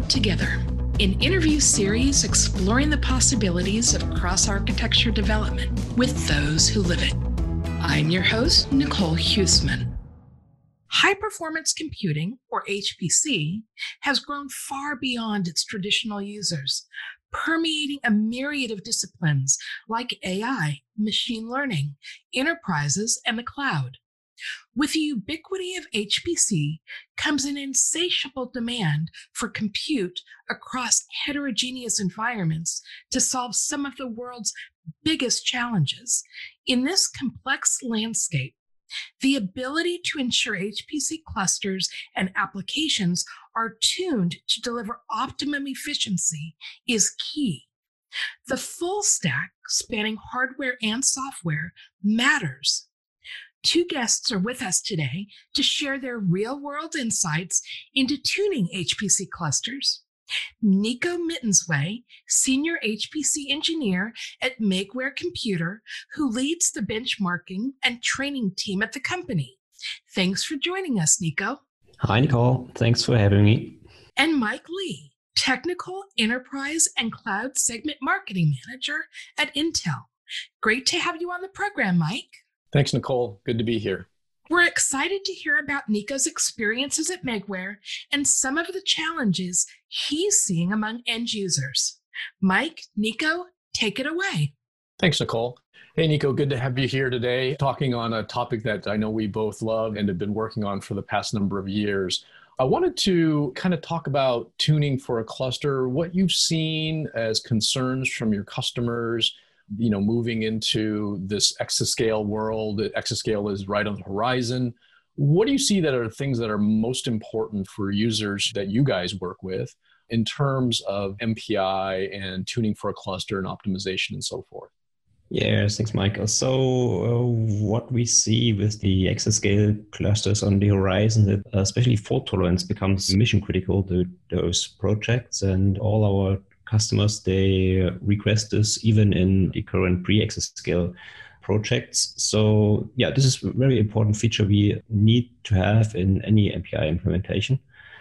Work Together, an interview series exploring the possibilities of cross-architecture development with those who live it. I'm your host, Nicole Huesman. High-performance computing, or HPC, has grown far beyond its traditional users, permeating a myriad of disciplines like AI, machine learning, enterprises, and the cloud. With the ubiquity of HPC comes an insatiable demand for compute across heterogeneous environments to solve some of the world's biggest challenges. In this complex landscape, the ability to ensure HPC clusters and applications are tuned to deliver optimum efficiency is key. The full stack, spanning hardware and software, matters. Two guests are with us today to share their real-world insights into tuning HPC clusters. Nico Mittenswey, Senior HPC Engineer at Megware Computer, who leads the benchmarking and training team at the company. Thanks for joining us, Nico. Hi, Nicole. Thanks for having me. And Mike Lee, Technical Enterprise and Cloud Segment Marketing Manager at Intel. Great to have you on the program, Mike. Thanks, Nicole. Good to be here. We're excited to hear about Nico's experiences at Megware and some of the challenges he's seeing among end users. Mike, Nico, take it away. Thanks, Nicole. Hey, Nico, good to have you here today, talking on a topic that I know we both love and have been working on for the past number of years. I wanted to kind of talk about tuning for a cluster, what you've seen as concerns from your customers, moving into this exascale world. Exascale is right on the horizon. What do you see that are things that are most important for users that you guys work with in terms of MPI and tuning for a cluster and optimization and so forth? Yes, thanks, Michael. So what we see with the exascale clusters on the horizon, that especially fault tolerance becomes mission critical to those projects, and all our customers, they request this even in the current pre-exascale projects. So yeah, this is a very important feature we need to have in any MPI implementation.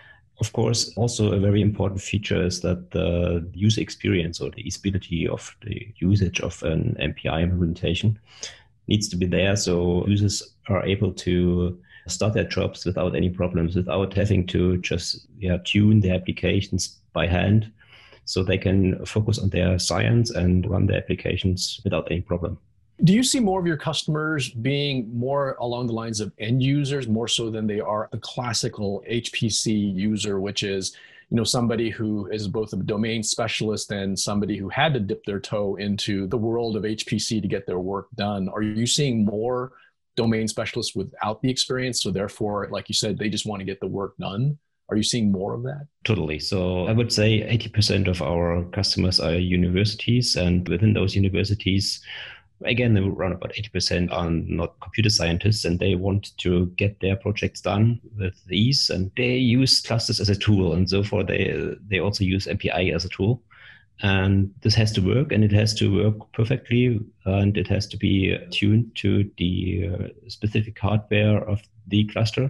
Of course, also a very important feature is that the user experience or the usability of the usage of an MPI implementation needs to be there, so users are able to start their jobs without any problems, without having to just tune their applications by hand, so they can focus on their science and run their applications without any problem. Do you see more of your customers being more along the lines of end users, more so than they are a classical HPC user, which is, somebody who is both a domain specialist and somebody who had to dip their toe into the world of HPC to get their work done? Are you seeing more domain specialists without the experience, so therefore, like you said, they just want to get the work done? Are you seeing more of that? Totally. So I would say 80% of our customers are universities, and within those universities, again, around about 80% are not computer scientists, and they want to get their projects done with ease, and they use clusters as a tool, and therefore they also use MPI as a tool. And this has to work, and it has to work perfectly, and it has to be tuned to the specific hardware of the cluster,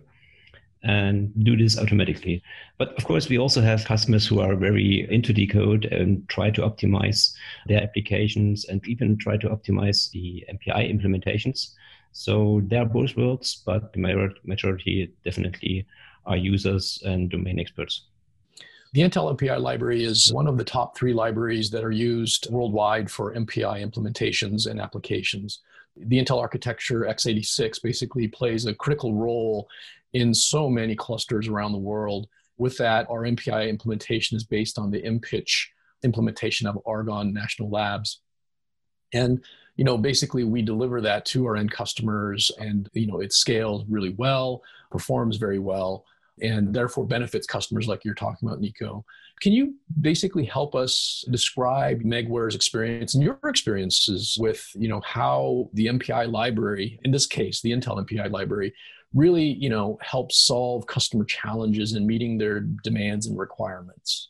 and do this automatically. But of course, we also have customers who are very into the code and try to optimize their applications and even try to optimize the MPI implementations. So there are both worlds, but the majority definitely are users and domain experts. The Intel MPI library is one of the top 3 libraries that are used worldwide for MPI implementations and applications. The Intel architecture x86 basically plays a critical role in so many clusters around the world. With that, our MPI implementation is based on the MPICH implementation of Argonne National Labs. And, basically we deliver that to our end customers, and, it scales really well, performs very well, and therefore benefits customers like you're talking about, Nico. Can you basically help us describe Megware's experience and your experiences with, how the MPI library, in this case, the Intel MPI library, really, helps solve customer challenges in meeting their demands and requirements?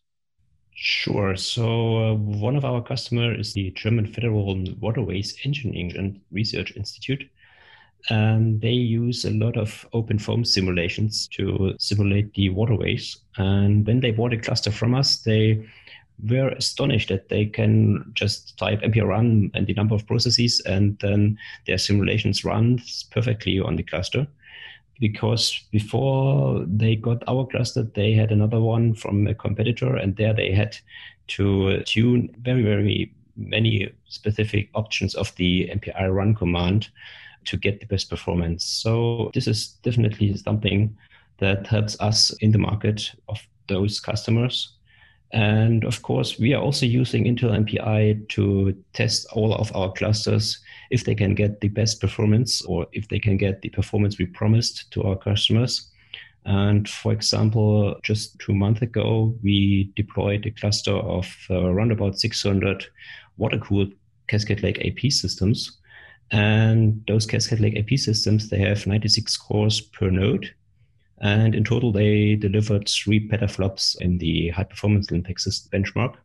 Sure. So one of our customers is the German Federal Waterways Engineering and Research Institute. and they use a lot of open foam simulations to simulate the waterways. And when they bought a cluster from us, they were astonished that they can just type npr run and the number of processes, and then their simulations run perfectly on the cluster. Because before they got our cluster, they had another one from a competitor, and there they had to tune very, very many specific options of the npr run command to get the best performance. So this is definitely something that helps us in the market of those customers. And of course, we are also using Intel MPI to test all of our clusters if they can get the best performance, or if they can get the performance we promised to our customers. And for example, just 2 months ago, we deployed a cluster of around about 600 water-cooled Cascade Lake AP systems. And those Cascade Lake AP systems, they have 96 cores per node. And in total, they delivered 3 petaflops in the high performance Linpexes benchmark.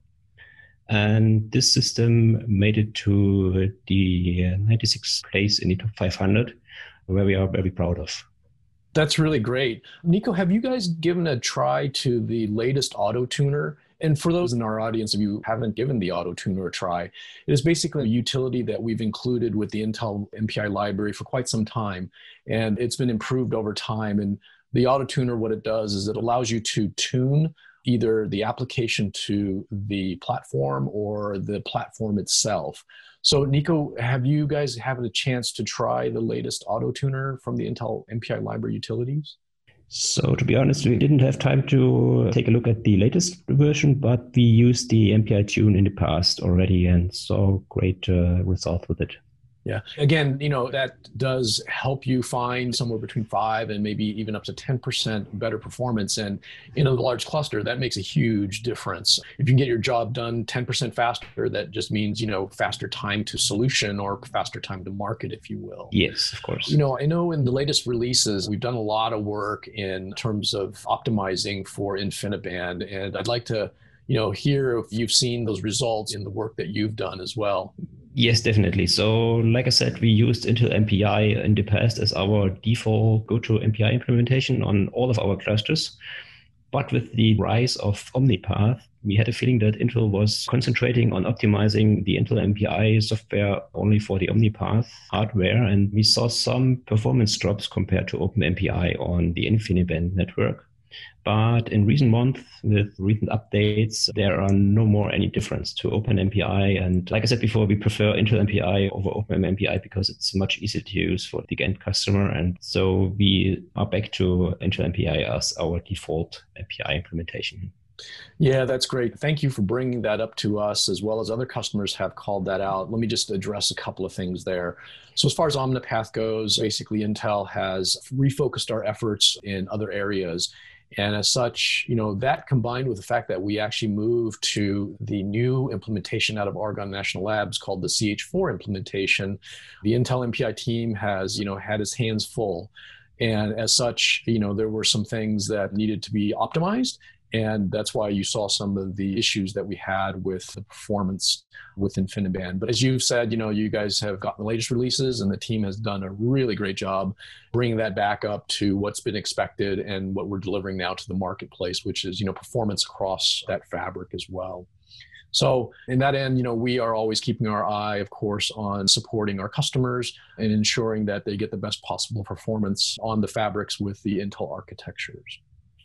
And this system made it to the 96th place in the top 500, where we are very proud of. That's really great. Nico, have you guys given a try to the latest auto tuner? And for those in our audience, if you haven't given the auto tuner a try, it is basically a utility that we've included with the Intel MPI library for quite some time. And it's been improved over time. And the auto tuner, what it does is it allows you to tune either the application to the platform or the platform itself. So Nico, have you guys had a chance to try the latest auto tuner from the Intel MPI library utilities? So to be honest, we didn't have time to take a look at the latest version, but we used the MPI tune in the past already and saw great results with it. Yeah. Again, that does help you find somewhere between 5 and maybe even up to 10% better performance. And in a large cluster, that makes a huge difference. If you can get your job done 10% faster, that just means, faster time to solution or faster time to market, if you will. Yes, of course. I know in the latest releases, we've done a lot of work in terms of optimizing for InfiniBand. And I'd like to, hear if you've seen those results in the work that you've done as well. Yes, definitely. So like I said, we used Intel MPI in the past as our default go-to MPI implementation on all of our clusters. But with the rise of OmniPath, we had a feeling that Intel was concentrating on optimizing the Intel MPI software only for the OmniPath hardware. And we saw some performance drops compared to OpenMPI on the InfiniBand network. But in recent months, with recent updates, there are no more any difference to OpenMPI. And like I said before, we prefer Intel MPI over OpenMPI because it's much easier to use for the end customer. And so we are back to Intel MPI as our default MPI implementation. Yeah, that's great. Thank you for bringing that up to us, as well as other customers have called that out. Let me just address a couple of things there. So as far as OmniPath goes, basically Intel has refocused our efforts in other areas. And as such, that combined with the fact that we actually moved to the new implementation out of Argonne National Labs called the CH4 implementation, the Intel MPI team has, had its hands full. And as such, there were some things that needed to be optimized. And that's why you saw some of the issues that we had with the performance with InfiniBand. But as you've said, you guys have gotten the latest releases and the team has done a really great job bringing that back up to what's been expected and what we're delivering now to the marketplace, which is, performance across that fabric as well. So in that end, we are always keeping our eye, of course, on supporting our customers and ensuring that they get the best possible performance on the fabrics with the Intel architectures.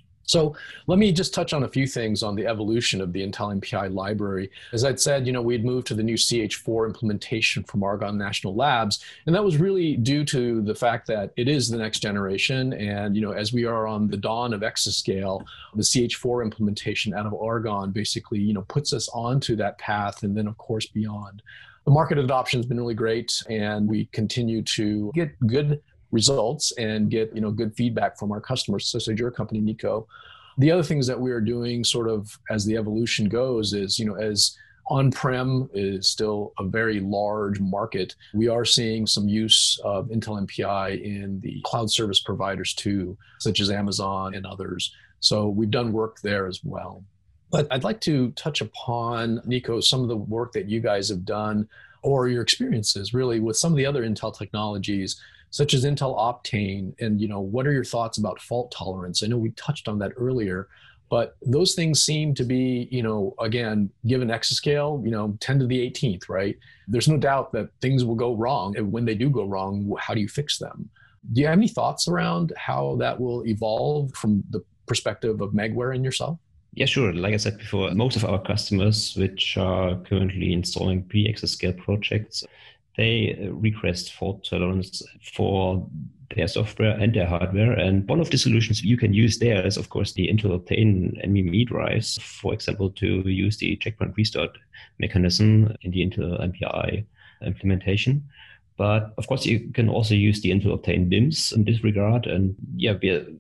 So let me just touch on a few things on the evolution of the Intel MPI library. As I'd said, we'd moved to the new CH4 implementation from Argonne National Labs, and that was really due to the fact that it is the next generation. And, as we are on the dawn of exascale, the CH4 implementation out of Argonne basically, puts us onto that path and then, of course, beyond. The market adoption has been really great, and we continue to get good results and get good feedback from our customers, such as your company, Nico. The other things that we are doing sort of as the evolution goes is, as on-prem is still a very large market, we are seeing some use of Intel MPI in the cloud service providers too, such as Amazon and others. So we've done work there as well. But I'd like to touch upon, Nico, some of the work that you guys have done or your experiences really with some of the other Intel technologies, such as Intel Optane? And, what are your thoughts about fault tolerance? I know we touched on that earlier, but those things seem to be, again, given exascale, 10 to the 18th, right? There's no doubt that things will go wrong. And when they do go wrong, how do you fix them? Do you have any thoughts around how that will evolve from the perspective of Megware and yourself? Yeah, sure. Like I said before, most of our customers, which are currently installing pre-exascale projects, they request fault tolerance for their software and their hardware. And one of the solutions you can use there is, of course, the Intel Optane NVMe drives, for example, to use the checkpoint restart mechanism in the Intel MPI implementation. But of course, you can also use the Intel Optane DIMMs in this regard. And yeah,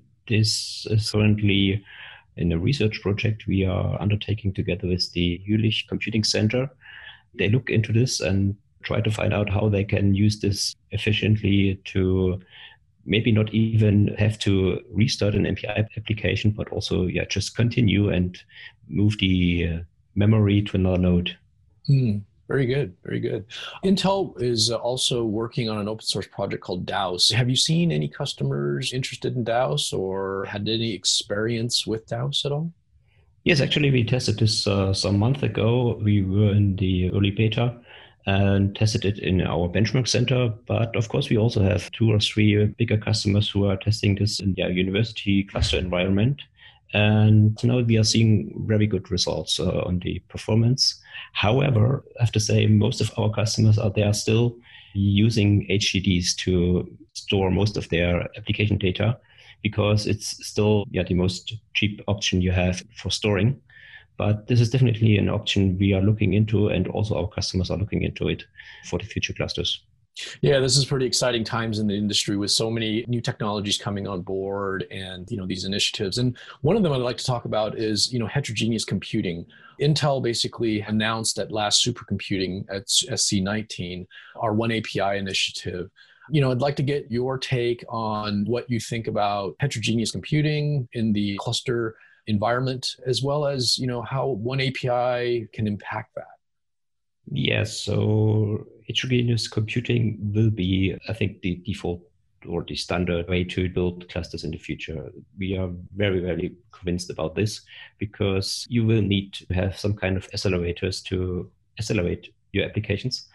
this is currently in a research project we are undertaking together with the Jülich Computing Center. They look into this and try to find out how they can use this efficiently to maybe not even have to restart an MPI application, but also just continue and move the memory to another node. Very good. Very good. Intel is also working on an open source project called Daus. Have you seen any customers interested in Daus or had any experience with Daus at all? Yes, actually, we tested this some month ago. We were in the early beta and tested it in our benchmark center. But of course, we also have 2 or 3 bigger customers who are testing this in their university cluster environment. And now we are seeing very good results on the performance. However, I have to say most of our customers they are still using HDDs to store most of their application data because it's still the most cheap option you have for storing. But this is definitely an option we are looking into, and also our customers are looking into it for the future clusters. Yeah, this is pretty exciting times in the industry with so many new technologies coming on board and, these initiatives. And one of them I'd like to talk about is, heterogeneous computing. Intel basically announced at last supercomputing at SC19, our One API initiative. I'd like to get your take on what you think about heterogeneous computing in the cluster environment, as well as, how One API can impact that. Yes, so heterogeneous computing will be, I think, the default or the standard way to build clusters in the future. We are very, very convinced about this because you will need to have some kind of accelerators to accelerate your applications.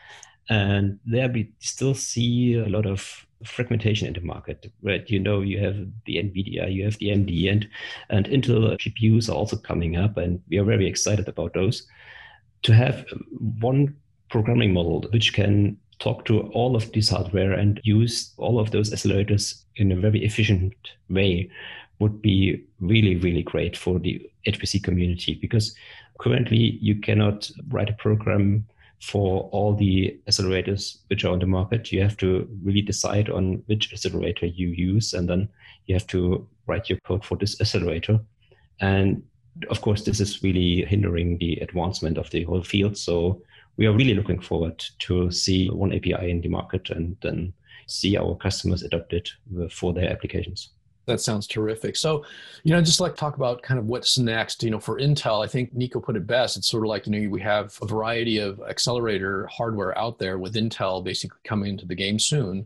And there we still see a lot of fragmentation in the market, right? You have the NVIDIA, you have the AMD, and Intel GPUs are also coming up, and we are very excited about those. To have one programming model which can talk to all of this hardware and use all of those accelerators in a very efficient way would be really, really great for the HPC community, because currently you cannot write a program for all the accelerators which are on the market. You have to really decide on which accelerator you use, and then you have to write your code for this accelerator. And of course, this is really hindering the advancement of the whole field. So we are really looking forward to see One API in the market and then see our customers adopt it for their applications. That sounds terrific. So, I'd just like to talk about kind of what's next. For Intel, I think Nico put it best. It's sort of like, we have a variety of accelerator hardware out there with Intel basically coming into the game soon.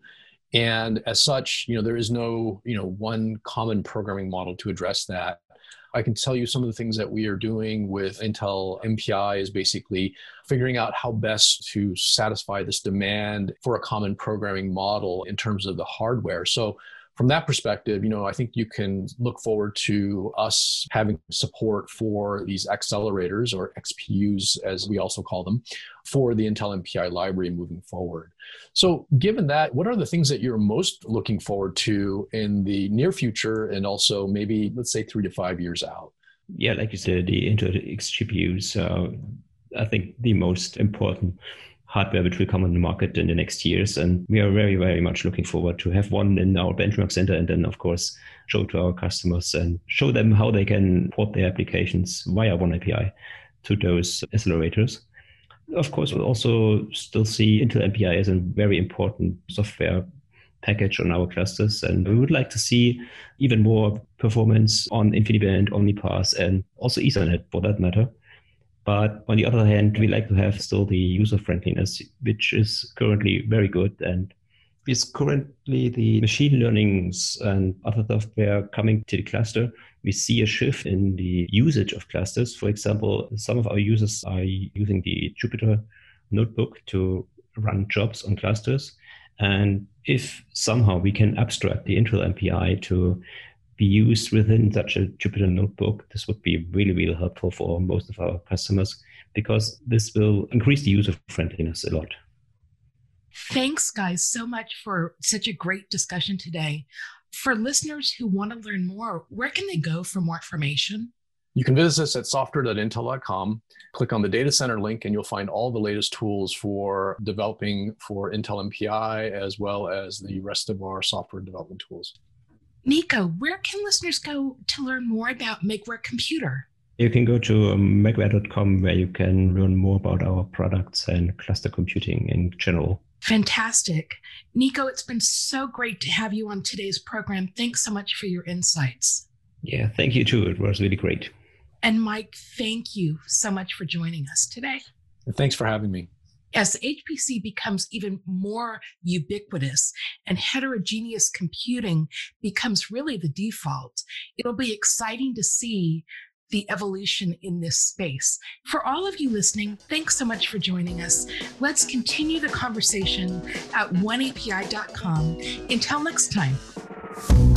And as such, there is no, one common programming model to address that. I can tell you some of the things that we are doing with Intel MPI is basically figuring out how best to satisfy this demand for a common programming model in terms of the hardware. So from that perspective, I think you can look forward to us having support for these accelerators, or XPUs as we also call them, for the Intel MPI library moving forward. So given that, what are the things that you're most looking forward to in the near future, and also maybe, let's say, 3 to 5 years out? Yeah, like you said, the Intel XGPUs are, I think, the most important hardware which will come on the market in the next years. And we are very, very much looking forward to have one in our benchmark center, and then, of course, show to our customers and show them how they can port their applications via One API to those accelerators. Of course, we'll also still see Intel MPI as a very important software package on our clusters. And we would like to see even more performance on InfiniBand, OmniPath, and also Ethernet for that matter. But on the other hand, we like to have still the user friendliness, which is currently very good. And Is currently the machine learnings and other software coming to the cluster, we see a shift in the usage of clusters. For example, some of our users are using the Jupyter notebook to run jobs on clusters. And if somehow we can abstract the Intel MPI to be used within such a Jupyter notebook, this would be really, really helpful for most of our customers, because this will increase the user friendliness a lot. Thanks, guys, so much for such a great discussion today. For listeners who want to learn more, where can they go for more information? You can visit us at software.intel.com. Click on the data center link, and you'll find all the latest tools for developing for Intel MPI, as well as the rest of our software development tools. Nico, where can listeners go to learn more about Magware Computer? You can go to magware.com, where you can learn more about our products and cluster computing in general. Fantastic. Nico, it's been so great to have you on today's program. Thanks so much for your insights. Yeah, thank you too. It was really great. And Mike, thank you so much for joining us today. Thanks for having me. As HPC becomes even more ubiquitous and heterogeneous computing becomes really the default, it'll be exciting to see the evolution in this space. For all of you listening, thanks so much for joining us. Let's continue the conversation at oneapi.com. Until next time.